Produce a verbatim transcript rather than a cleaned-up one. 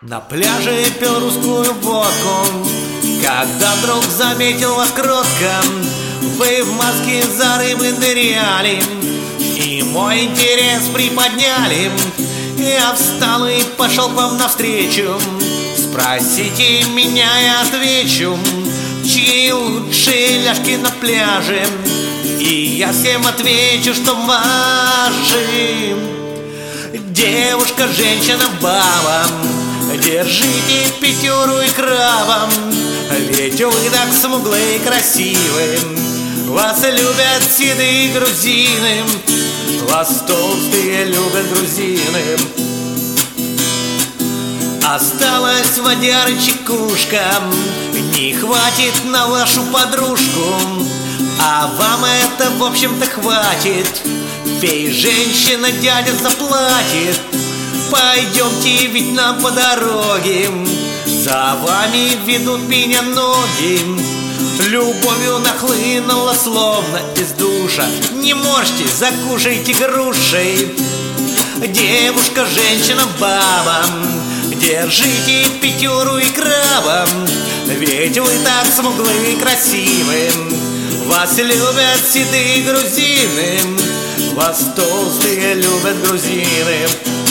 На пляже пил русскую водку, когда вдруг заметил вас кротко. Вы в маске за рыбы ныряли и мой интерес приподняли. Я встал и пошел к вам навстречу. Спросите меня, я отвечу, чьи лучшие ляжки на пляже. И я всем отвечу, что ваши. Девушка, женщина, баба, держите пятеру и крабом, ведь вы так смуглые и красивые. Вас любят седые грузины, вас толстые любят грузины. Осталась водяра чекушка, не хватит на вашу подружку. А вам это, в общем-то, хватит. Пей, женщина, дядя заплатит. Пойдемте, ведь нам по дороге, за вами ведут меня ноги. Любовью нахлынула, словно из душа. Не можете, закушайте грушей. Девушка, женщина, баба, держите пятеру и крабом, ведь вы так смуглые и красивые. Вас любят седые грузины, вас толстые любят грузины.